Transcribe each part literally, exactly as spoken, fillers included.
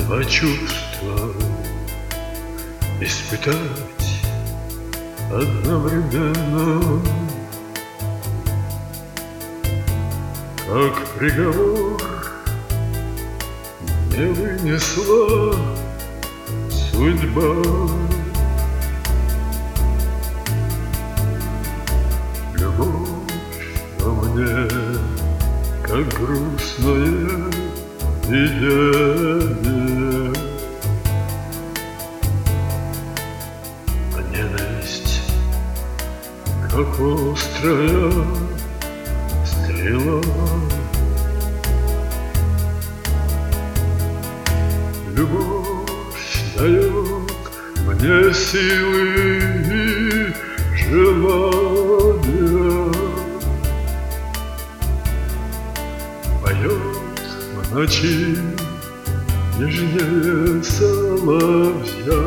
два чувства испытать одновременно, как приговор не вынесла судьба. Любовь во мне, как грустное видение, а ненависть, как острая стрела. Любовь дает мне силы и желания, поет в ночи нежнее соловья.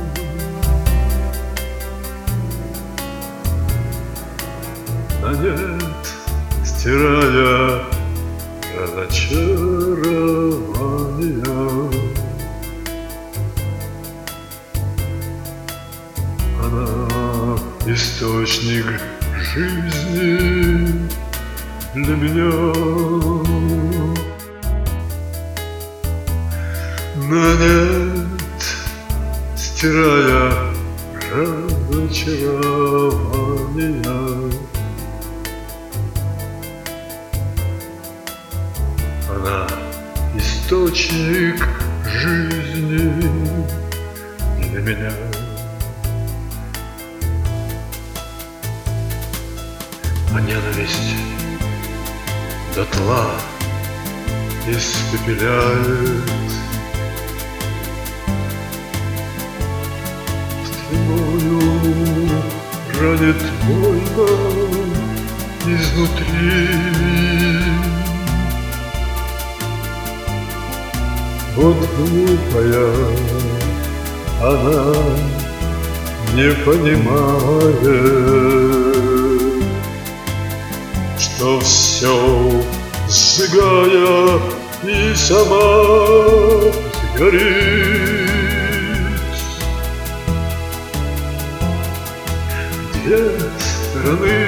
На нет стирая разочарования, она источник жизни для меня. На нет стирая разочарования, она источник жизни для меня. А ненависть дотла испепеляет, стрелою ранит больно изнутри. Вот глупая она не понимает, что все сжигая и сама сгорит. Две стороны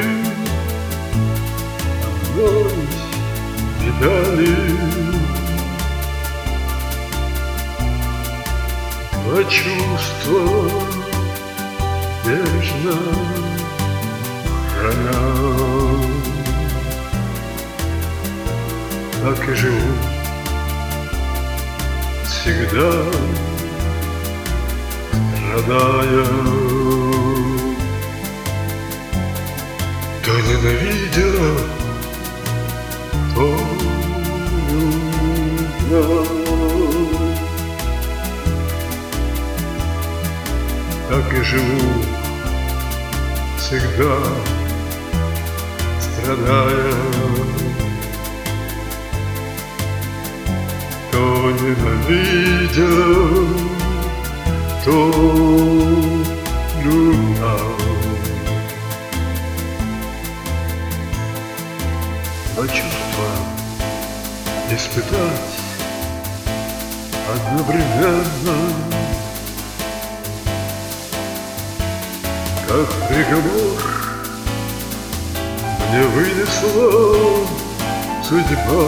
одной медали, два чувства бережно храня. Так и живу всегда, страдая, то ненавидя, то любя. Так и живу всегда, страдая, то ненавидя, то любя. А чувства испытать одновременно, как приговор мне вынесла судьба.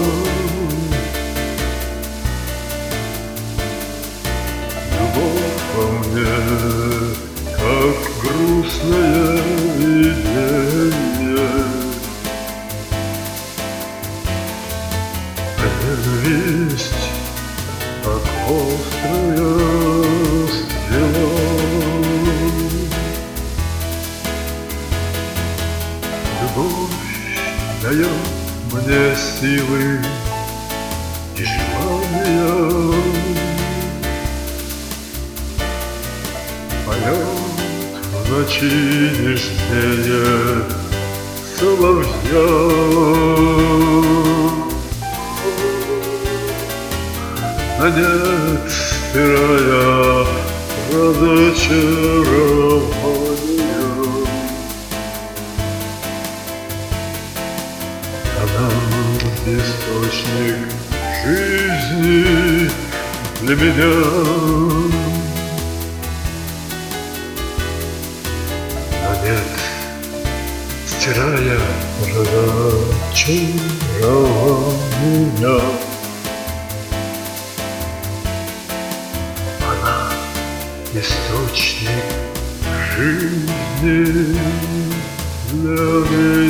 Любовь во мне, как грустное видение, а ненависть, как острая стрела. Любовь дает мне силы и желания, поет в ночи нежнее соловья. На нет стирая разочарования, она источник жизни для меня. Но нет, стирая разочарования, она источник жизни для меня.